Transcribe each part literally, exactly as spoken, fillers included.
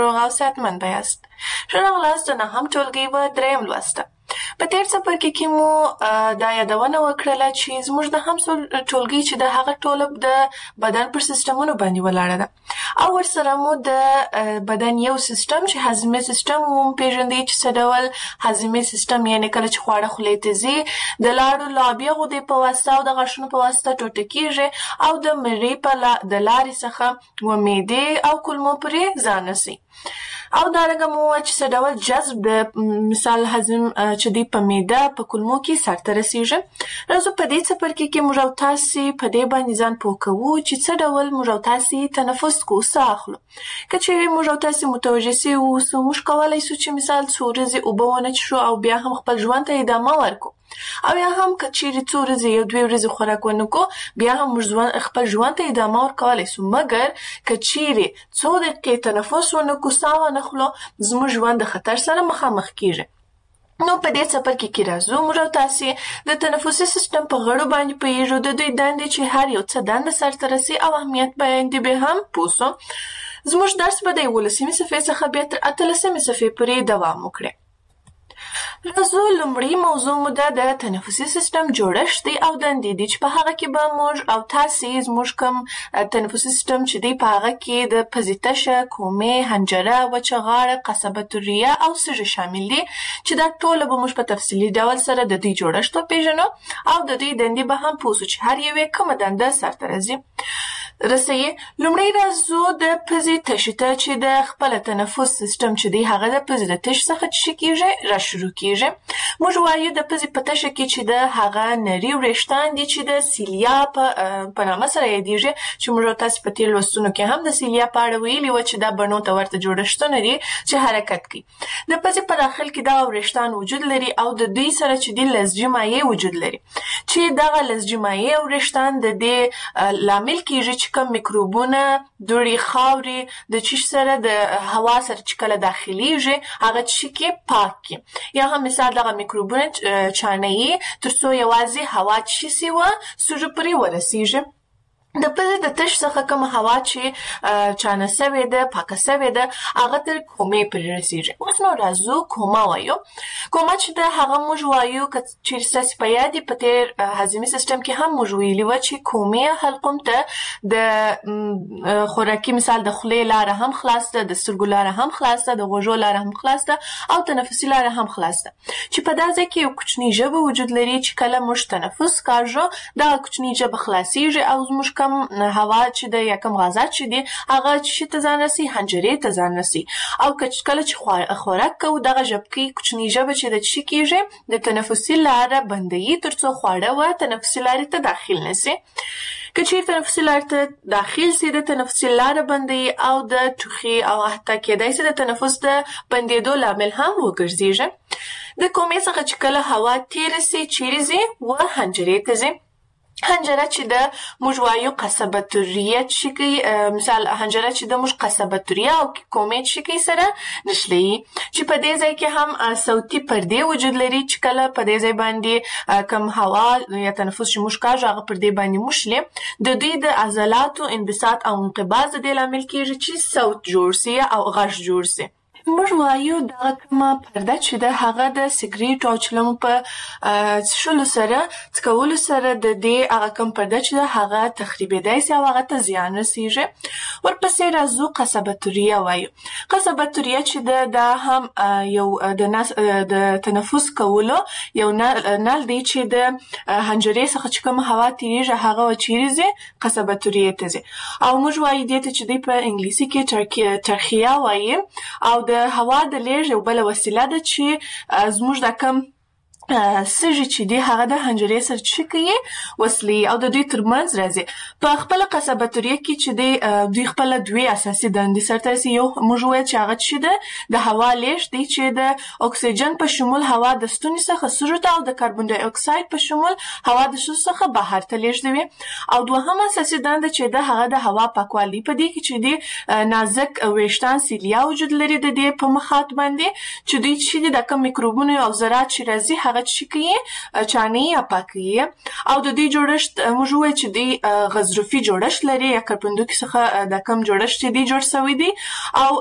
روغ او صحتمند به یاست. ښه راغلاست د نهم ټولګي په دریم لوسته. په تېر څپرکي کې مو دا یادونه وکړله چې زموږ د هم ټولګي چې د هغه ټوله د بدن پر سیستمونو باندې ولاړه ده او ورسره مو د بدن یو سیستم چې هضمي سیستم مو پېژندی چې څه ډول هضمي سیستم یعنې کله چې خواړه خولې ته ځي د لاړو لابیا غدې په واسطه او د غاښونو په واسطه ټوټه کېږي او د مرۍ په د لارې څخه و معدې او کولمو پورې ځان رسي. او دارنګه مو چې څه ډول جذب د مثال هضم چې دی په معده په کولمو کې سرته رسیږي. راځو په دې څپرکي کې موږ او تاسې په دې باندې ځان پوه کوو چې څه ډول موږ او تاسې تنفس کوو، ساه اخلو. که چېرې موږ او تاسې متوجه سوي اوسو، موږ کولی سو چې مثال څو ورځې اوبه ونه څښو او بیا هم خپل ژوند ته ادامه ورکړو، او یا هم که چېرې څو ورځې یو دوې ورځې خوراک ونه کړو بیا هم موږ خپل ژوند ته ادامه ورکولی سو. مګر که چېرې څو دقیقې تنفس ونه کړو، ساه ونه خلو، زموږ ژوند د خطر سره مخامخ کېږي. نو په دې څپرکي کې راځو موږ او تاسې د تنفسي سیستم په غړو باندې پوهېږو، د دوی دندې چې هر یو څه دنده سرته رسي او اهمیت باندې به هم پوه سو. زموږ درس به د یولسمې صفحې څخه بیا تر اتلسمې صفحې پورې دوام وکړي. راځو لومړی موضوع مو ده د تنفسي سیستم جوړښت دی او دندې دي چې په هغه کې به موږ او تاسې زموږ کوم تنفسي سیستم چې دی په هغه کې د پزې تشه، کومې، حنجره، وچه غاړه، قصبة الریه او سږي شامل دي چې دا ټوله به موږ په تفصیلي ډول سره د دوی جوړښت وپېژنو او د دوی دندې به هم پوه سو چې هر یو یې کومه دنده سرته رسي. رسوي. لومړی راځو د پزې تشې ته چې د خپله تنفس سیستم چې دی هغه د پزې د تش څخه چې کېږي را شروع کېږي. موږ وایو د پزې په تشه کې چې د هغه نري وریښتان دي چې د سیلیا په په نامه سره یادېږي، چې موږ او تاسې په تېر لوستونو کې هم د سیلیا په اړه ویلي وه چې دا بڼو ته ورته جوړښتونه دي چې حرکت کوي. د پزې په داخل کې دغه وریښتان وجود لري او د دوی سره چې دي لزجي مایع وجود لري چې دغه لزجي مایع او وریښتان د دې لامل کېږي چې کوم میکروبونه، دوړې، خاورې د چیش سره د هوا سره چې کله داخلیږي هغه چې کې پاک کړي، یا هم مثال دغه میکروبونه چانهیي تر څو یوازې هوا چې سي وه سږو پورې ورسیږي. د پزې د تش څخه کومه هوا چې چانه سوې ده، پاکه سوې ده، هغه تر کومې پورې رسیږي. اوس نو راځو کومه وایو. کومه چې ده هغه موږ وایو که چېرې ستاسې په یاد په تېر هضمي سیستم کې هم موږ ویلي وه چې کومې حلقوم ته د خوراکي مثال د خولې لاره هم خلاص ده، د سترګو لاره هم خلاص ده، د غوږو لاره هم خلاص ده او تنفسي لاره هم خلاص ده، چې په دا ځای کې یو کوچنۍ ژبه وجود لري چې کله موږ تنفس کاږو دغه کوچنۍ ژبه خلاصیږي او زموږ کم هوا چې ده یا کم غازات چې دي هغه چې ته ځان رسي حنجرې ته ځان رسي. او کله چې خوراک کوو دغه ژبکۍ کوچنۍ ژبه چې د څه کېږي د تنفسي لاره بندوي تر څو خواړه و تنفسي لارې ته داخل نه سي. که چېرې تنفسي لارې ته داخل سي د تنفسي لاره بندوي او د ټوخي او حتی کېدای سي د تنفس د بندېدو لامل هم وګرځېږي. د کومې څخه چې کله هوا تېره سي چېرې ځي و حنجرې ته ځي. حنجره چې د موږ وایو قصبة الریه چې کوي، مثال حنجره چې د موږ قصبة الریه او کومې چې کوي سره نښلوي، چې په دې ځای کې هم صوتي پردې وجود لري چې کله په دې ځای باندې کم هوا یا تنفس چې موږ کاږو هغه پردې باندې موښلي، د دوی د عضلاتو انبساط او انقباض د دې لامل کېږي چې صوت جوړ سي او غږ جوړ سي. موږ وایو دغه کومه پرده چې ده هغه د سګریټ او چلمو په څښلو سره څکولو سره د دې هغه کوم پرده چې ده هغه تخریبېدای سي او هغه ته زیان رسیږي. ورپسې راځو قصبة الریه وایو. قصبة الریه چې ده دا هم یو د نس د تنفس کولو یو نل دی چې د حنجرې څخه چې کومه هوا تېرېږي هغه چېرې ځي؟ قصبة الریې ته ځي. او موږ وایو دې ته چې دی په انګلیسي کې ترخیه وایي او د هوا د لیږد یو بله وسیله ده چې زموږ دا کم سږي چې دي هغه د حنجرې سره چې کوي وصلي او د دوی ترمنځ راځي. په خپله قصبة الریه کې چې دی دوی خپله دوې اساسي دندې سرته رسي. یو موږ وویل چې هغه چې ده د هوا لیږد دی چې د اکسیجن په شمول هوا د ستوني څخه سږو ته او د کاربن ډای اکساید په شمول هوا د سږو څخه بهر ته لیږدوي. او دوهمه اساسي دنده چې ده هغه د هوا پاکوالي. په دې کې چې دی نازک ویښتان سیلیا وجود لري د دې په مخاط باندې چې دوی چې دي د کوم میکروبونو او ذرات چې راځي هغه هغه چې کوي چانه یا پاکي او د دې جوړښت موږ وایو چې د غضروفي جوړښت لري یا کاربندوکي څخه د کم جوړښت چې دی جوړ شوی دی او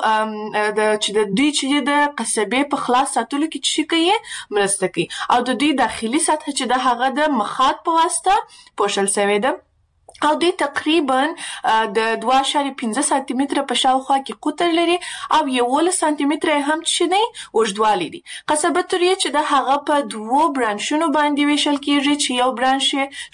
د چې د دوی چې د قصبې په خلاص ساتلو کې چې کوي مرسته کوي او د دوی داخلي سطح چې د هغه د مخاط په واسطه پوښل شوی ده او دوی تقریبا د دوه اعشاریه پنځه سانتي متره په شاوخوا کې قطر لري او یولس سانتي متره هم چې دی اوږدوالی دی. قصبه تریه چې د هغه په دوو برانشونو باندې ویشل کیږي چې یو برانش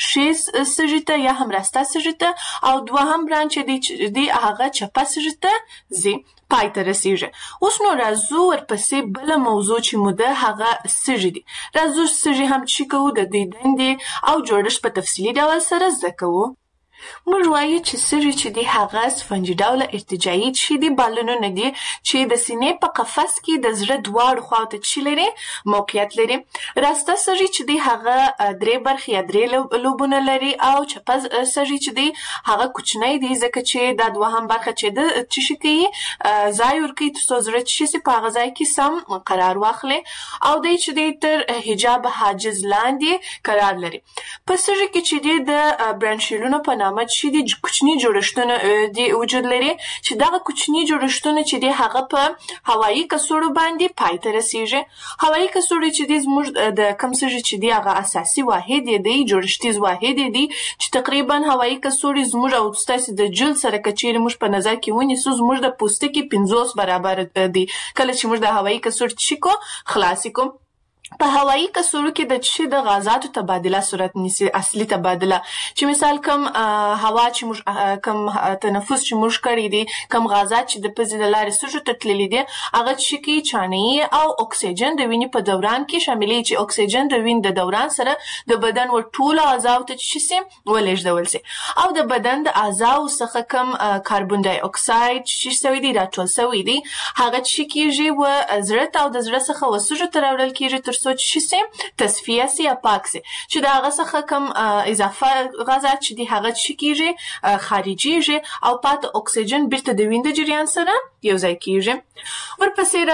ښي سږي ته یا هم راسته سږي ته او دوهم برانش دی چې دی هغه چپه سږي ته ځي پای ته رسیږي. اوس نو راځو ورپسې بله موضوع چې مو ده هغه سږي دي. راځو سږي هم چې کوو د دوی دندې او جوړښت په تفصیلي ډول سره زده کوو. موږ وایو چې سږي چې دی هغه سفنجي ډوله ارتجاعي چې دی بالونونه دي چې د سینې په قفس کې د زړه دواړو خواو ته چې لري موقعیت لري. راسته سږي چې دی هغه درې برخې یا درې لوبونه لري او چپه سږي چې دی هغه کوچنی دی ځکه چې دا دوهم برخه چې د چې شي کوي ځای ورکوي ترڅو زړه چې شي په هغه ځای کې سم قرار واخلي او دی چې دی تر حجاب حاجز لاندې قرار لري. په سږي کې چې دی د برانشیلونو په نامه چې دي کوچني جوړښتونه دي وجود لري چې دغه کوچني جوړښتونه چې دي هغه په هوایي کڅوړو باندې پای ته رسیږي. هوایي کڅوړې چې دي زموږ د کوم سږي چې دي هغه اساسي واحد دی جوړښتیز واحد دی چې تقریبا هوایي کڅوړې زموږ او ستاسو د جلد سره کچېرې موږ په نظر کې ونیسو زموږ د پوستکي پنځوس برابر دی کله چې موږ د هوایي کڅوړې چې کو خلاص کو. په هوایي کڅوړو کې د چې د غازاتو تبادله صورت نیسي اصلي تبادله چې مثال کم هوا چې موږ کم تنفس چې موږ کړی دي کم غازات چې د پزې د لارې سږو ته تللي دي هغه چې کوي چانهیي او اکسیجن د وینې په دوران کې شاملي چې اکسیجن د وینې د دوران سره د بدن ور ټولو اعضاو ته چې سي ولېږدول سي او د بدن د اعضاو څخه کم کاربن ډای اکساید چې سوي دي راټول سوي دي هغه چې کیږي و زړه ته او د زړه څخه وسږو ته راوړل کیږي ترڅو چې سي تصفیه سي یا پاک سي چې د هغه څخه کم اضافه غازات چې دي هغه چې کیږي خارجيږي او پاتې اکسیجن بیرته د وینې د جریان سره یو ځای کیږي. ورپسې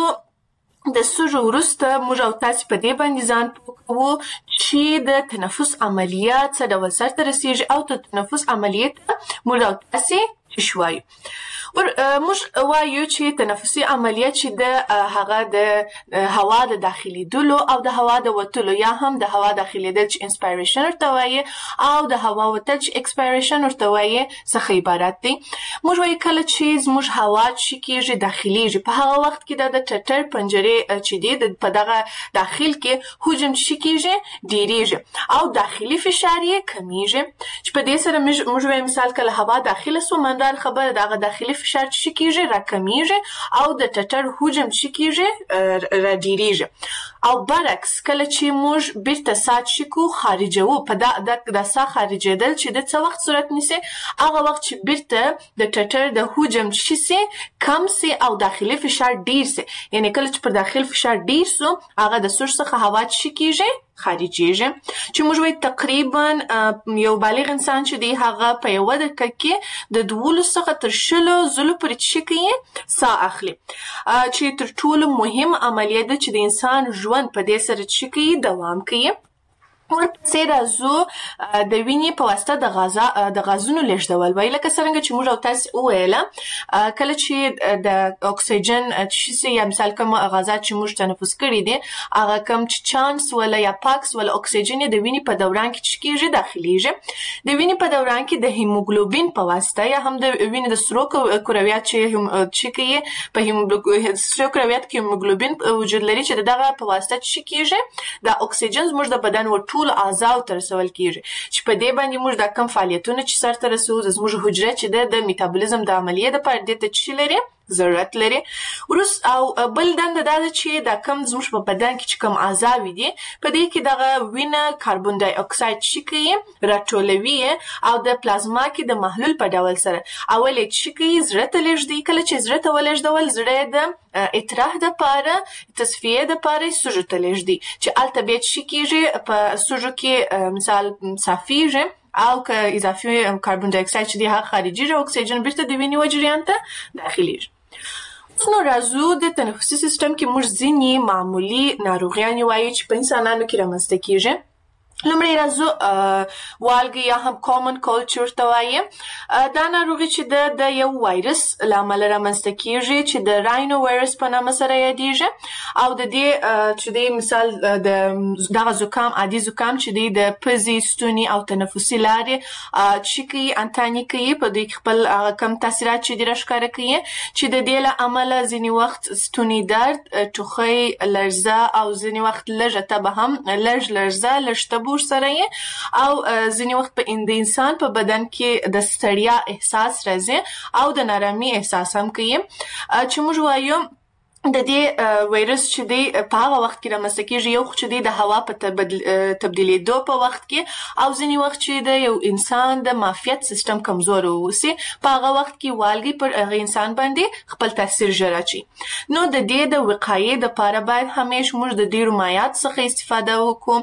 راځو د سږو وروسته موږ او تاسو په دې باندې ځان پوه کوو چې د تنفس عملیات څه ډول سرته رسیږي او د تنفس عملیات موږ او تاسو شوي. ور موږ وایو چې تنفسي عملیات چې د هغه د هوا د داخلي دلو او د هوا د وتلو یا هم د هوا داخلي د انسپایریشن ورته وایي او د هوا وتل چې ایکسپایریشن ورته وایي څخه عبارت دي. موږ وایو کله چې زموږ هوا چې کېږي داخليږي په هغه وخت کې د ټټر پنجرې چې دي په دغه داخل کې حجم چې کېږي ډیریږي او داخلي فشار یې کمیږي چې په دې سره موږ وایو مثال کله هوا داخله سو مندار خبره دغه داخلي فشار چې کیږي راکمیږي او د ټټر حجم چې کیږي را ډیریږي او برعکس کله چې موږ بیرته سات شکو خارجو په دا د سا خارجېدل چې د څه وخت صورت نیسي هغه وخت چې بیرته د ټټر د حجم چې سي کم سي او داخلي فشار ډیر سي یعنی کله چې پر داخل فشار ډیر سو هغه د سږ څخه هوا چې کیږي خارجيږي چې موږ وایو تقریبا یو بالغ انسان چې دی هغه په یو دقیقه کې د دولس څخه تر شلو ځلو پورې چې کوي ساه اخلي چې تر ټولو مهم عملیه ده چې د انسان ژوند په دې سره چې کوي دوام کوي. ورپسې راځو د وینې په واسطه د غازا د غازونو لېږدول وایي لکه څنګه چې موږ او تاسو وویله کله چې د اکسیجن چې یا مثال کوم غازات چې موږ تنفس کړي دي هغه کوم چې چانس ولا یا پاکس ولا اکسیجن د وینې په دوران کې چې کېږي داخليږي د وینې په دوران کې د هیموګلوبین په واسطه یا هم د وینې د سرو کرویات چې چې کوي په هیموګلوبین سرو کرویات کې هیموګلوبین وجود لري چې دغه په واسطه چې کېږي د اکسیجن زموږ د بدن ور ټول اعضاء تر رسول کیږي چې په دې باندې موږ د کم فعالیتونه چې سره رسو د زموږ حجره چې د میټابولیزم د عملیې د پاره د تشکیل لري ضرورت لري. ورس او بل دنده دا چې د کم زموږ په بدن کې چې کم اعضاء وي دي په دې کې دغه وینه کاربن ډای اکساید چې کوي راټولوي او د پلازما کې د محلول په ډول سره اول چې کوي زړه ته لېږدي کله چې زړه ته ولېږدول زړه د اطراح د پاره تصفیه د پاره سږو ته لېږدي چې الته به چې کېږي په سږو کې مثال صافیږي او که اضافي کاربن ډای اکساید چې دی هغه خارجي اکسیجن بیرته د وینې و جریان ته داخليږي. نو راځو د تنفسي سیستم کې موږ ځینې معمولي ناروغیانې وایو چې په انسانانو کې رامنځته کیږي. لومړی راځو والګي یا هم کامن کولډ چې ورته وایي. دا ناروغي چې ده د یو وایرس له امله رامنځته کیږي چې د راینو وایرس په نامه سره یادیږي او د دې چې د مثال د دغه زکام عادي زکام چې دی د پزې ستوني او تنفسي لارې چې کوي انتاني کوي په دې خپل کم تاثیرات چې دی راښکاره کوي چې د دې له امله ځینې وخت ستوني درد ټوخی لړزه او ځینې وخت لږه تبه هم لږ لړزه لږ تبه سره او ځینې وخت په د انسان په بدن کې د ستړیا احساس راځي او د نارامي احساس هم کوي چې موږ وایو د دې وایرس چې دی په هغه وخت کې رامنځته کیږي یو خو چې دی د هوا په تبدیلېدو په وخت کې او ځینې وخت چې د یو انسان د معافیت سیستم کمزور واوسي په هغه وخت کې والګي پر هغه انسان باندې خپل تاثیر ژر اچي. نو د دې د وقایې دپاره باید همیش موږ د ډېرو مایعاتو څخه استفاده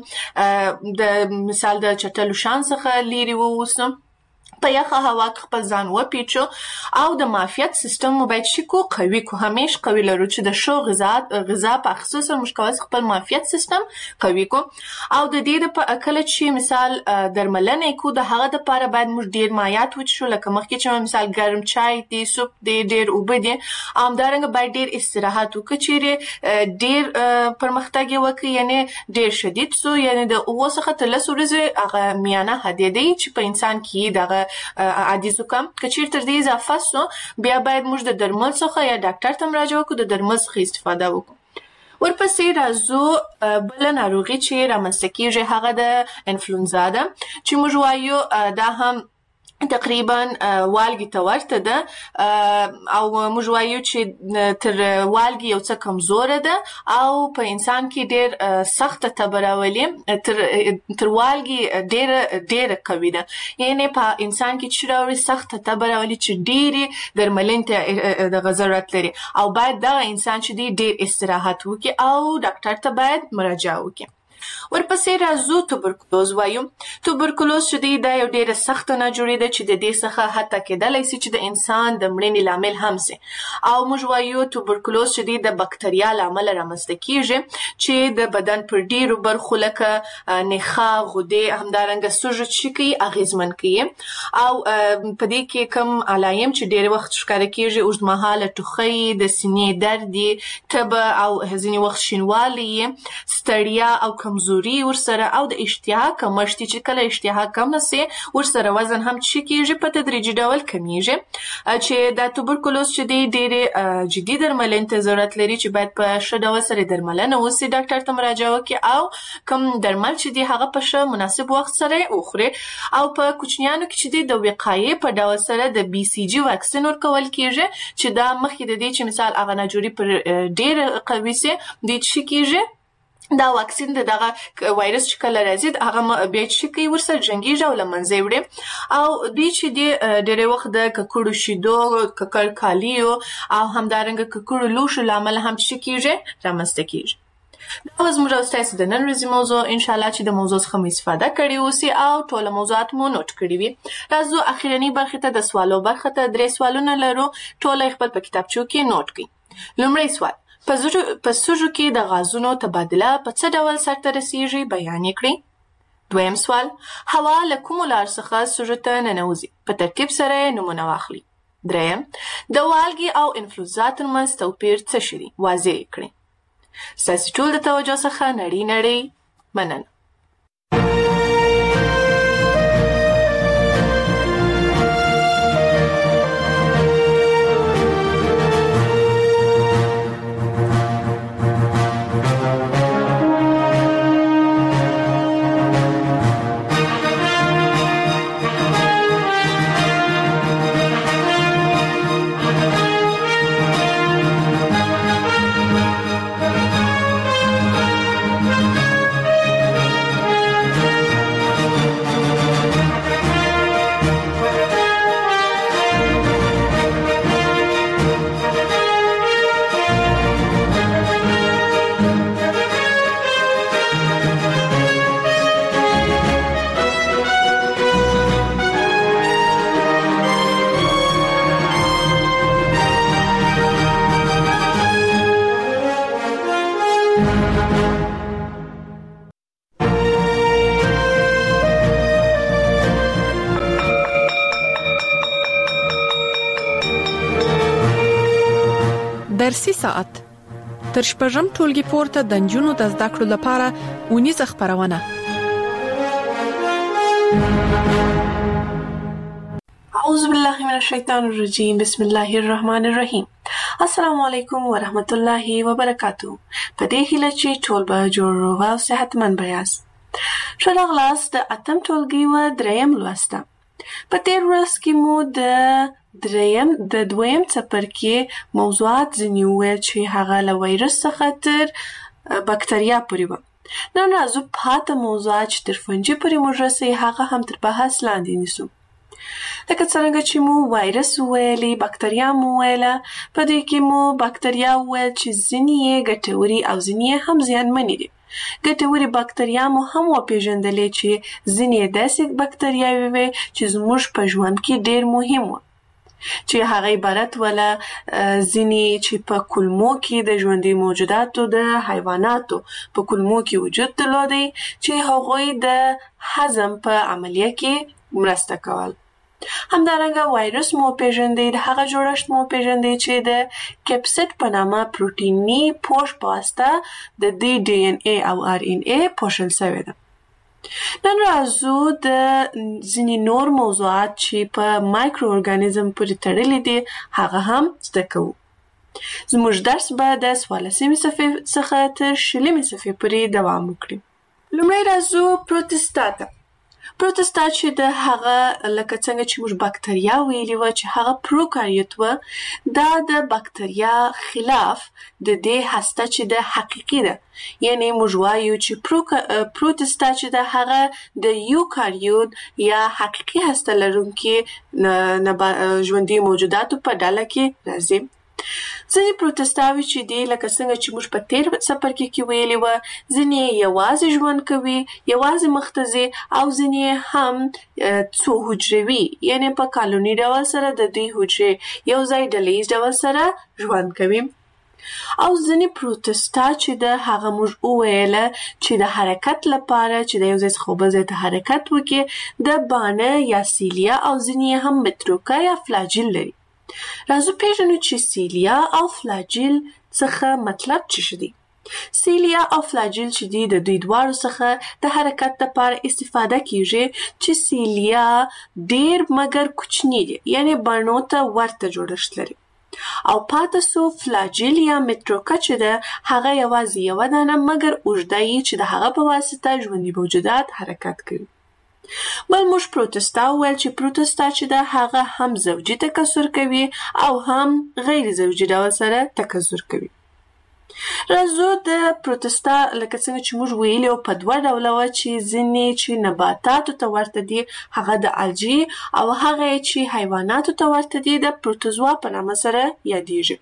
وکړو، د مثال د چټلو شیانو څخه لیرې واوسو، په یخه هوا کې خپل ځان وپیچو او د معافیت سیستم مو باید شي کو قوي کو همیش قوي لرو چې د ښو غذا غذا په اخیستو سره موږ کولی خپل معافیت سیستم قوي کو. او د دې د کله چې مثال درملنه کو د هغه دپاره باید موږ ډېر مایعات وڅښو لکه مخکې چې مثال ګرم چای دی، سوپ دی، ډېر اوبه دي. همدارنګه باید ډېر استراحت وکړو، چیرې ډېر پرمختګ یې وکړي یعنې ډېر شدید سو یعنې د اووه څخه تر لسو ورځې هغه میانه حدې دی چې په انسان کې دغه عادي زکام که چیرې تر دې اضافه سو بیا باید موږ د درمل څخه یا ډاکټر ته مراجعه وکړو، د درمل څخه استفاده وکړو. ورپسې راځو بله ناروغي چې رامنځته کیږي هغه د انفلونزا ده چې موږ وایو دا هم تقریبا والګي ته ورته ده او موږ وایو چې تر والګي یو څه کمزوره ده او په انسان کې ډېر سخته تبه راولي، تر تر والګي ډېره ډېره قوي ده. یعنې په انسان کې چې راوړي سخته تبه راولي چې ډېرې درملنې ته دغه ضرورت لري او باید دغه انسان چې دی ډېر استراحت وکړي او ډاکټر ته باید مراجعه وکړي. ورپسې راځو توبرکلوز وایو. توبرکلوز چې دی دا یو ډېره سخته ناجوړي ده چې د دې څخه حتی کېدلی سي چې د انسان د مړینې لامل هم سي او موږ وایو توبرکلوز چې دی د بکتریا له امله رامنځته کیږي چې د بدن پر ډېرو برخو لکه نخاع، غدې، همدارنګه سږو چې کوي اغېزمن کوي او په دې کې کوم علایم چې ډېر وخت ښکاره کیږي اوږدمهاله ټوخی، د سینې درد، تبه او ځینې وخت شینوالی، ستړیا او کمزوري ورسره او د اشتها کمښت چې کله اشتها کمه سي ورسره وزن هم چې کیږي په تدریجي ډول کمیږي چې دا توبرکلوز چې دی ډېرې جدي درملنې ته ضرورت لري چې باید په ښه ډول سره درملنه وسي، ډاکټر ته مراجعه وکړي او کوم درمل چې دی هغه په ښه مناسب وخت سره وخوري. او په کوچنیانو کې چې دی د وقایې په ډول سره د بي سي جي واکسین ورکول کیږي چې دا مخکې د دې چې مثال هغه ناجوړي پر ډېر قوي سي دی چې کیږي دا واکسین د دغه وایرس چې کله راځي هغه بیا چې کوي ورسره جنګیږي او له منځه یې وړي او دوی چې دی ډېری وخت د ککړو شیدو، ککړ کالیو او همدارنګه ککړو لوښو له امله هم چې کیږي رامنځته کیږي. دا وه زموږ او ستاسې د نن ورځې موضوع. انشاءالله چې د موضوع څخه مو استفاده کړې اوسي او ټوله موضوعات مو نوټ کړي وي. راځو اخرنۍ برخې ته د سوالو برخه ته درې سوالونه لرو، ټوله یې خپل په کتابچو کې نوټ کړئ. لومړی سوال: په سږو کې د غازونو تبادله په څه ډول سرته رسیږي بیان یې کړئ. دویم سوال: هوا له کومو لارو څخه سږو ته ننوځي؟ په ترتیب سره یې نومونه واخلئ. دریم: د والګي او انفلونزا ترمنځ توپیر څه شی دی؟ واضح یې کړئ. ستاسې ټول د توجه څخه نړۍ نړۍ مننه. ساعت تر شپږم ټولګي پورته د نجونو د زده کړو لپاره ونیزه خبرونه. اعوذ بالله من الشیطان الرجیم. بسم الله الرحمن الرحیم. السلام علیکم ورحمت الله وبرکاتو. په دې هیله چې ټول به جوړ روغ او صحتمند یاست. ښه راغلاست د اتم ټولګي و دریم لوسته. په تیر ورځ کې مو د دریم د دویم څپرکي موضوعات ځینې وویل چې هغه له وایرس څخه تر بکتریا پورې وه. نن راځو پاته موضوعات چې تر فنجي پورې موږ رسوي هغه هم تر بحث لاندې نیسو. لکه څرنګه چې مو وایرس وویلې، بکتریا مو وویله. په دې کې مو بکتریا وویل چې ځینې یې ګټورې او ځینې یې هم زیانمنې دي. ګټورې بکتریا مو هم وپېژندلې چې ځینې یې داسې بکتریاوې وې چې زموږ په ژوند کې ډېر مهم وه، چې هغه عبارت وله ځینې چې په کولمو کې د ژوندي موجوداتو د حیواناتو په کولمو کې وجود درلودی چې هغوی د هضم په عملیه کې مرسته کول. همدارنګه وایرس مو پیژندې، د هغه جوړښت مو پیژندې چې د کپسید په نامه پروتیني پوښ په واسطه د دې ډي ان اے او آر ان اے پوښل شوی ده. نن راځو د ځینې نور موضوعات چې په مایکرو ارګانیزم پورې تړلي دي هغه هم زده کوو. زموږ درس به د څوارلسمې صفحې څخه تر شلمې صفحې پورې دوام وکړي. لومړی راځو پروتستا ته. پروتستا چې د هغه لکه څنګه چې موږ بکتریا ویلي وه چې هغه پروکاریوت وه، دا د بکتریا خلاف د دې هسته چې د حقیقي ده، یعنی موږ وایو چې پروتستا چې د هغه د یوکاریوت یا حقیقي هسته لرونکي ژوندي موجوداتو په ډله کې راځي. ځینې پروتستاوي چې دي لکه څنګه چې موږ په تیر څپرکي کې ویلي وه، ځینې یوازې ژوند کوي، یوازې مخته ځي، او ځینې هم څو حجروي، یعنی په کالوني ډول سره د دوی حجرې یو ځای ډلیز ډول سره ژوند کوي. او ځینې پروتستا چې د هغه موږ وویله چې د حرکت لپاره چې د یو ځای څخه بل ځای ته حرکت وکړي د بانه یا سیلیا او ځینې هم متروکه یا فلاجیل لري. راځو پیژنو چې سیلیا او فلاجیل څخه مطلب څه شي دي. سیلیا او فلاجیل چې دي د دوی دواړو څخه د حرکت لپاره استفاده کیږي چې سیلیا ډیر مګر کوچنی دي، یعنی بڼو ته ورته جوړښت لري، او پاتې سو فلاجیل یا متروکه چې ده هغه یوازې یوه دانه مګر اوږده یي چې د هغه په واسطه ژوندي موجودات حرکت کوي. بل موږ پروتستا وویل چې پروتستا چې ده هغه هم زوجي تکثر کوي او هم غیر زوجي ډول سره تکثر کوي. راځو د پروتستا لکه څنګه چې موږ ویلي په دوه ډوله وه چې ځینې چې نباتاتو ته ورته دي هغه د الجی او هغه چې حیواناتو ته ورته دي د پروتوزوا په نامه سره یادیږي.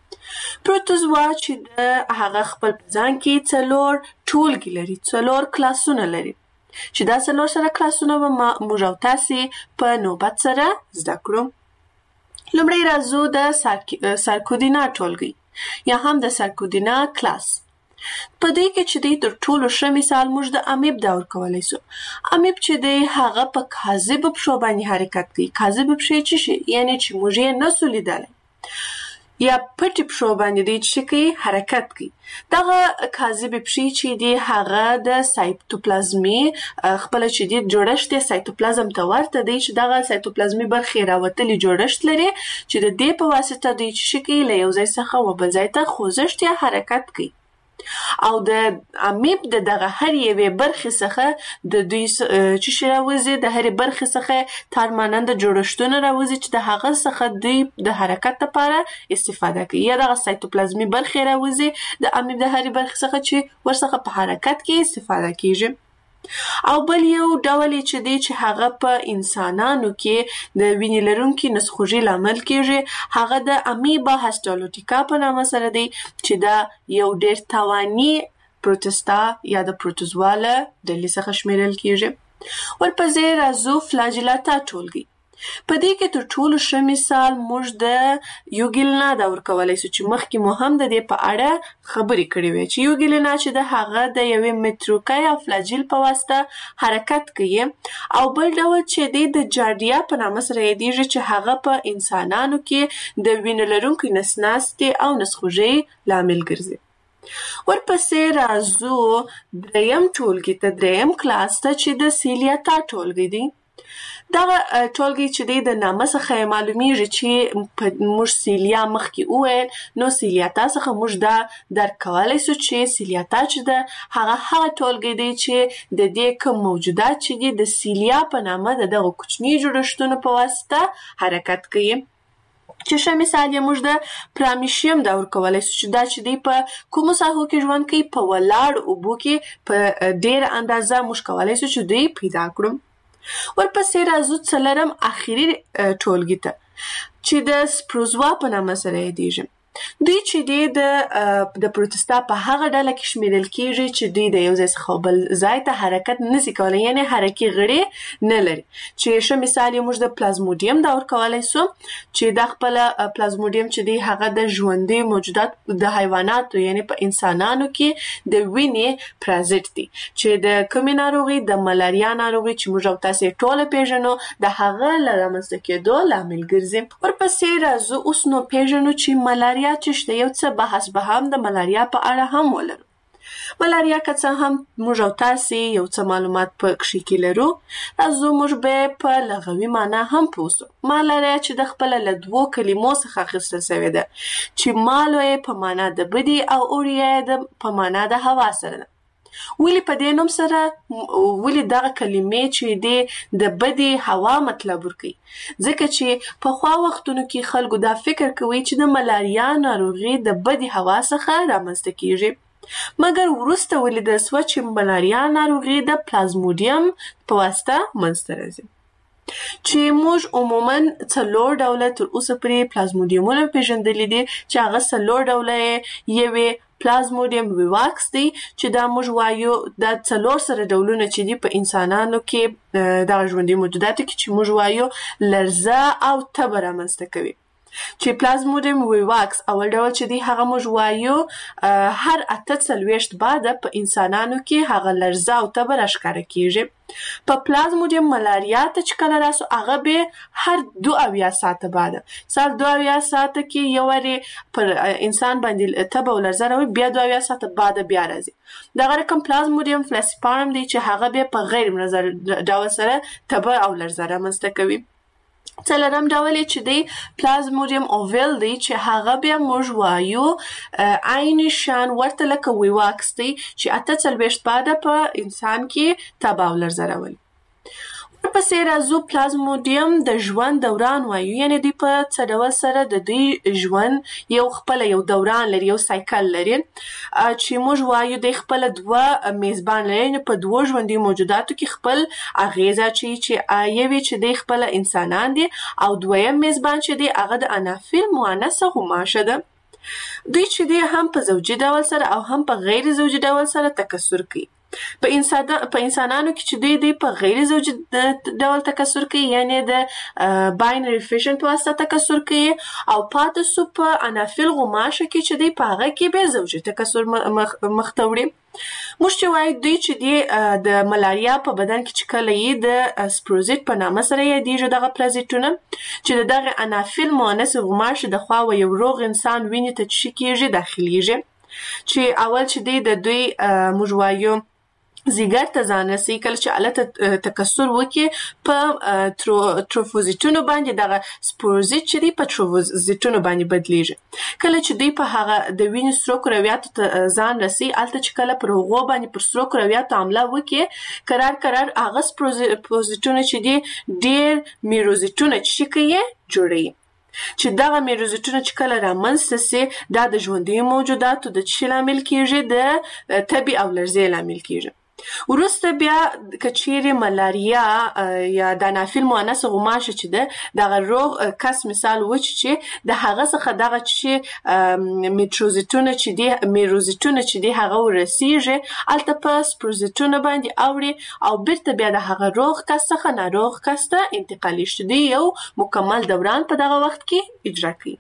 پروتوزوا چې د هغه خپل په ځان کې څلور ټولګي لري، څلور کلاسونه لري، چې دا څلور سره کلاسونه به موږ او تاسې په نوبت سره زده کړو. لومړی راځو د سارکودینا ټولګي یا هم د سارکودینا کلاس. په دې کې چې دی تر ټولو ښه مثال موږ د امیب دا ورکولی سو. امیب چې دی هغه په کاذبو پښو باندې حرکت کوي. کاذبې پښې څه شي؟ یعنی چې موږ یې نسو لیدلی، یا پټې پښو باندې دی چې کوي حرکت کوي. دغه کاذبې پښې چې دی هغه د سایتوپلازمي خپله چې دی جوړښت یې سایتوپلازم ته ورته دی چې دغه سایتوپلازمي برخې راوتلي جوړښت لري چې د دې په واسطه دوی چې کوي له یو ځای څخه و بل ځای ته خوځښت یا حرکت کوي. او د امیب د دغه هر یوې برخې څخه د دوی چې شي راوځي، د هرې برخې څخه تارماننده جوړښتونه راوځي چې د هغه څخه دوی د حرکت لپاره استفاده کوي، یا دغه سایتوپلازمي برخې راوځي د امیب د هرې برخې څخه چې ورڅخه په حرکت کې استفاده کیږي. او بل یو ډول چې دی چې هغه په انسانانو کې د وینې لرونکي نسخوږي لامل کیږي، هغه د امیبا هسټالوټیکا په نامه سره دی چې دا یو ډیر تواني پروتستا یا د پروتوزوا له ډلې څخه شمیرل کیږي. ورپسې راځو فلاجیلاتا ټولګي. په دې کې تر ټولو ښه مثال موږ د یوګیلنا دا ورکولی سو چې مخکې مو هم د دې په اړه خبرې کړې وې چې یوګیلنا چې د هغه د یوې متروکه یا فلاجیل په واسطه حرکت کوي او بل ډول چې دی د جارډیا په نامه سره یادیږي چې هغه په انسانانو کې د وینې لرونکي نسناستې او نسخوږۍ لامل ګرځي. ورپسې راځو دریم ټولګي ته، دریم کلاس ته چې د سیلیاتا ټولګي دی. دغه ټولګي چې دی د نامه څخه معلومیږي چې موږ سیلیا مخکې وویل، نو سیلیاتا څخه موږ دا درک کولی سو چې سیلیاتا چې ده هغه هغه ټولګي دی چې د دې کوم موجودات چې دي د سیلیا په نامه د دغه کوچني جوړښتونو په واسطه حرکت کوي. چې ښه مثال یې موږ د پرامیشیم دا ورکولی سو چې دا چې دی په کومو ساحو کې ژوند کوي، په ولاړ اوبو کې په ډېره اندازه موږ کولی سو چې دوی پیدا کړو. ورپسې راځو څلورم اخري ټولګي ته چې د سپروزوا په نامه سره یادیږي. دوی چې دی د د پروتستا په هغه ډله کې شمیرل کیږي چې دوی د یو ځای څخه بل ځای ته حرکت نشي کولی، یعنی حرکي غړي نه لري. چې ښه مثال یې موږ د پلازموډیم دا ورکولی سو چې دا خپله پلازموډیم چې دی هغه د ژوندي موجودات د حیواناتو یعنی په انسانانو کې د وینې پرازیت دی چې د کومې ناروغي د ملاریا ناروغي چې موږ او تاسې ټوله پیژنو د هغه له رامنځته کېدو لامل ګرځي. ورپسې راځو اوس نو پیژنو چې ملاریا چې شته، یو څه بحث به هم د ملاریا په اړه هم ولرو. ملاریا که څه هم موږ او تاسې یو څه معلومات په کښې کې لرو، راځو موږ به په لغوي معنا هم پوه سو. ملاریا چې د خپله له دوو کلمو څخه اخیستل سوې ده چې مالو یې په معنا د بدي او اوریا یې په معنا د هوا سره ده. ولې په دې نوم سره ولې دغه کلمې چې دی د بدی هوا مطلب ورکوي؟ ځکه چې پخوا وختونو کې خلکو دا فکر کوي چې د ملاریا ناروغي د بدی هوا څخه رامنځته کیږي، مګر وروسته ولیدل سوه چې ملاریا ناروغي د پلازموډیم په واسطه منځته راځي. چې موږ عموما څلور ډوله تر اوسه پورې پلازموډیمونه پیژندلي دي چې هغه څلور ډوله یې یوې پلازموډیم ویواکس دی چې دا موږ وایو دا څلور سره ډولونه چې دي په انسانانو کې دغه ژوندي موجوداتو کې چې موږ وایو لرزه او تبه رامنځته کوي. چې پلازموډیم ویواکس اول ډول چې دی هغه موږ وایو هر اته څلوېښت بعده په انسانانو کې هغه لرزه او تبه راښکاره کیږي. په پلازموډیم ملاریا ته چې کله راسو هغه به هر دو اویا ساعته بعده سال دو اویا ساعته کې یو وارې پر انسان باندې تبه او لرزه راوي، بیا دو اویا ساعته بعده بیا راځي. دغه رقم پلازموډیم فلاسیپارم دی چې هغه به په غیر منظم ډول سره تبه او لرزه رامنځته کوي. څلورم ډول چې دی پلازموډیم اوویل دی چې هغه بیا موږ وایو عین شان ورته لکه ویواکس دی چې اته څلوېښت بعده په انسان کې تبه او لرزه راولي. ورپسې راځو پلازموډیم د ژوند دوران وایو، یعنی دوی په څه ډول سره د دوی ژوند یو خپله یو دوران لري، یو سایکل لري چې موږ وایو دوی خپله دوه میزبان لري، یعنې په دوو ژوندي موجوداتو کې خپل اغیزه اچوي چې یوې چې دوی خپله انسانان دي او دویم میزبان چې دی هغه د انافیل مؤنثه غوماشه ده. دوی چې دی هم په زوجي ډول سره او هم په غیر زوجي ډول سره تکثر کوي. په انسان په انسانانو کې چې دوی دوی په غیر زوجي ډول تکثر کوي، یعنی د باینري فیشن په واسطه تکثر کوي، او پاتې سو په انافیل غوماشه کې چې دوی په هغه کې به زوجي تکثر مخته وړي. موږ چې وایو دوی چې دی د ملاریا په بدن کې چې کله یې د سپروزیت په نامه سره یادیږي دغه پرازیتونه چې د دغه انافیل مؤنث غوماشې د خوا و یو روغ انسان وینې ته چې کیږي داخلیږي، چې اول چې دی د دوی موږ وایو زیګر ته ځان رسي، کله چې هلته تکثر وکړي په تروفوزیتونو باندې دغه سپوروزیت چې دی په تروفوزیتونو باندې بدلیږي. کله چې دوی په هغه د وینې سرو کرویاتو ته ځان رسي، هلته چې کله پر هغو باندې پر سرو کرویاتو حمله وکړي، قرار قرار هغه سپوروزیتونه چې دي ډېر میروزیتونه چې کوي جوړوي، چې دغه میروزیتونه چې کله رامنځته سي دا د ژوندیو موجوداتو د څه لامل کیږي؟ د تبې او لرزې لامل کیږي. وروسته بیا کچېرې ملاریا یا د انافیل مؤنث غوماشه چې ده دغه روغ کس مثال و چې د هغه څخه دغه چې میټروزیټونه چې دي میروزیټونه چې دي هغه ورسیږي الته په سپروزیټونه باندې اوړي او بیرته بیا د هغه روغ کس څخه ناروغ کس ته انتقالي شي دی یو مکمل دوران په دغه وخت کې اجرا کوي.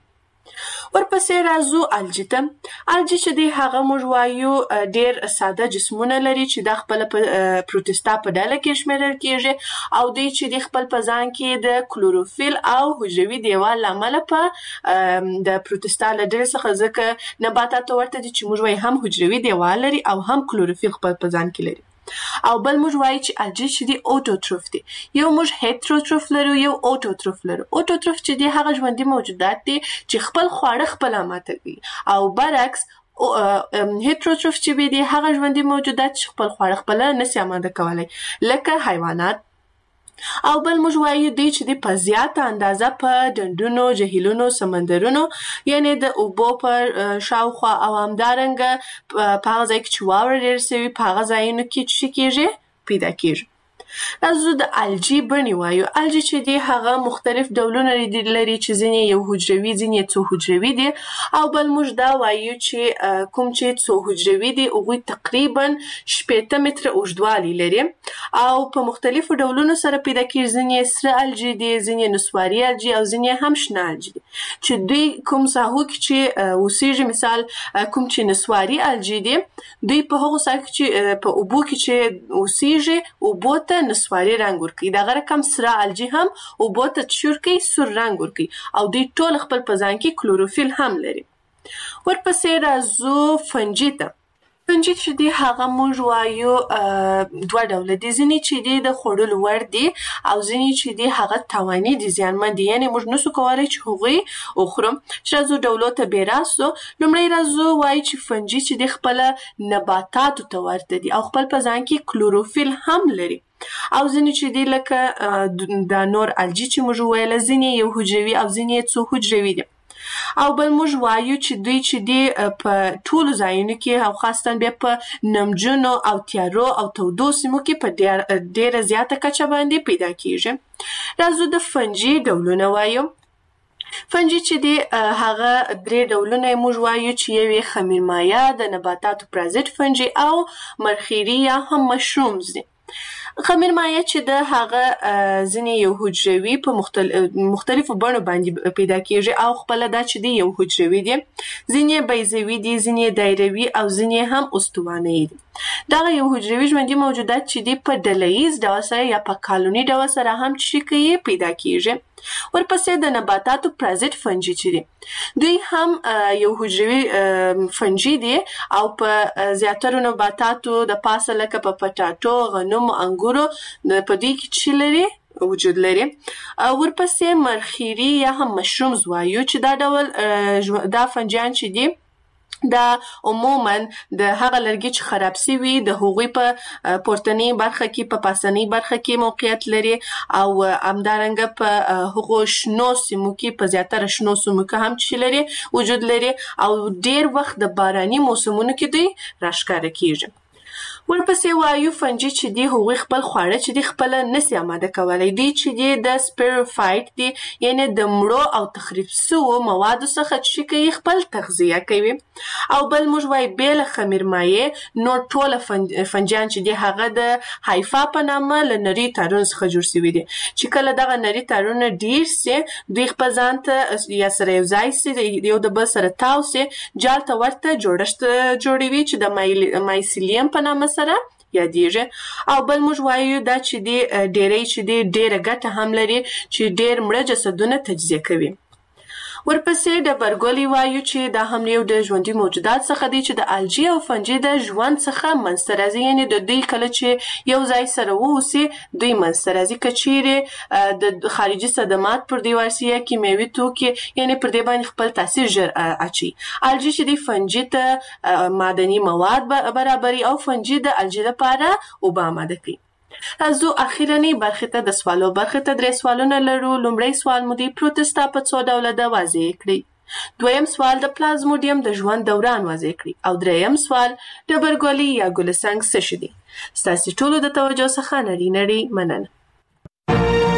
ورپسې راځو الجی ته. الجی چې دی هغه موږ وایو ډیر ساده جسمونه لري چې د خپل پروتستا په ډله کې شمیرل کیږي او دوی چې د خپل په ځان کې د کلوروفیل او حجروي دیوال لامل په د پروتستا له ډلې څخه ځکه نباتات ورته دي چې موږ وایو هم حجروي دیوال لري او هم کلوروفیل خپل په ځان کې لري. او بل موږ وایو چې الجی چې دی اوټوټروف دی. یو موږ هیټروټروف لرو یو اوټوټروف لرو. اوټوټروف چې دی هغه ژوندي موجودات دي چې خپل خواړه خپل ماته کوي او برعکس هیټروټروف چې دی هغه ژوندي موجودات چې خپل خواړه خپل نشي آماده کولای لکه حیوانات. او بل موږ وایو دی چې دی په زیاته اندازه په ډنډونو جهیلونو سمندرونو یعنی د اوبو په شاوخوا او همدارنګه په هغه ځای کې چې واوره ډېره سوي په هغه ځایونو کې چې کېږي پیدا کېږي. راځو د الجی بڼې وایو. الجی چې دی هغه مختلف ډولونه لري چې ځینې یو حجروي ځینې څو حجروي دي او بل موږ دا وایو چې کوم چې څو حجروي دي هغوی تقریبا شپېته متره اوږدوالی لري او په مختلفو ډولونو سره پیدا کېږي. ځینې سره الجی دي ځینې نسواري الجی او ځینې هم شنه الجی دي چې دوی کوم ساحو کې چې اوسېږي مثال کوم چې نسواري الجی دي دوی په هغو ساحو کې چې په اوبو کې چې اوسېږي اوبو ته نسواري رنګ ورکوي. دغه رقم سره الجی هم اوبو ته چور کوي سور رنګ ورکوي او دوی ټول خپل په ځان کې کلوروفیل هم لري. ورپسې راځو فنجي ته. فنجي چې دی هغه موږ وایو دوه ډوله دي. ځینې چې دی د خوړلو وړ دي او ځینې چې دی هغه تاواني دي زیانمن دي یعنې موږ نسو کولی چې هغوی وخورو. چې راځو ډولو ته بې راستو. لومړی راځو وایو چې فنجي چې دی خپله نباتاتو ته ورته دي او خپل په ځان کې کلوروفیل هم لري او ځینې چې دی لکه د نور الجی چې موږ وویله ځینې یو حجروي او ځینې څو حجروي دي. او بل موږ وایو چې دوی چې دی په ټولو ځایونو کې او خاصتاً بیا په نمجنو او تیارو او تودو سیمو کې په ډیره زیاته کچه باندې پیدا کیږي. راځو د فنجي ډولونه وایو. فنجي چې دی هغه درې ډولونه موږ وایو چې یو یې خمیرمایه د نباتاتو پرازیت فنجي او مرخیري یا هم مشرومز دي. خمیرمایه چې د هغه ځینې یو حجروي په مختلفو بڼو باندې پیدا کېږي او خپله دا چې دی یو حجروي دي. ځینې بیضوي دي ځینې دایروي او ځینې هم استوانه‌یي دي. دغه یو حجروي ژوندي موجودات چې دی په ډله ییز ډول سره یا په کالوني ډول سره هم چې کوي پیدا کېږي. ورپسې د نباتاتو پرازیت فنجي چې دي دوی هم یو حجروي فنجي دي او په زیاترو نباتاتو د پاسه لکه په پټاټو غنمو انګورو په دوی کې چې لري وجود لري. ورپسې مرخیري یا هم مشرومز وایو چې دا ډول دا فنجیان چې دي دا عموما د هغه لرګي چې خراب سوي د هغوی په پورتنۍ برخه کې په پاسنۍ برخه کې موقعیت لري او همدارنګه په هغو شنو سیمو کې په زیاتره شنو سیمو کې هم چې لري وجود لري او ډیر وخت د باراني موسمونو کې دوی راښکاره کیږي. ورپسې وایو فنجي چې دی هغوی خپل خواړه چې دی خپله نسي آماده کولی. دوی چې دی د سپیروفایټ دی یعنې د مړو او تخریب سوو موادو څخه چې کوي خپل تغذیه کوي. او بل موږ وایو بې له خمیرمایې نور ټوله فنجیان چې دی هغه د هایفا په نامه له نري تارونو څخه جوړ سوي دي چې کله دغه نري تارونه ډیر سي دوی خپل ځان ته یا سره یو ځای سي یو د بل سره تاو سي جال ته ورته جوړښت جوړوي چې د مایسیلیم په نامه سره یادیږي. او بل موږ وایو دا چې دی ډیری چې دی ډیره ګټه هم لري چې ډیر مړه جسدونه تجزیه کوي. ورپسې ډبرګولي وایو چې دا هم یو د ژوندي موجودات څخه دی چې د الجی او فنجي د ژوند څخه منځته راځي یعنې د دوی کله چې یو ځای سره واوسي دوی منځته راځي که چیرې د خارجي صدمات پر دوی ورسي یا کیمیاوي توکي یعنې پر دې باندې خپل تاثیر ژر اچوي. الجی چې دی فنجي ته معدني مواد برابري او فنجي د الجی لپاره اوبه آماده کوي. راځو اخیرنۍ برخې ته د سوالو برخې ته درې سوالونه لرو. لومړی سوال مو دی پروتستا په څو ډوله ده واضح کړئ. دویم سوال د پلازموډیم د ژوند دوران واضح کړي او دریم سوال ډبرګولي یا ګلسنګ څه شي دي. ستاسو ټولو د توجه څخه نړۍ نړۍ مننه.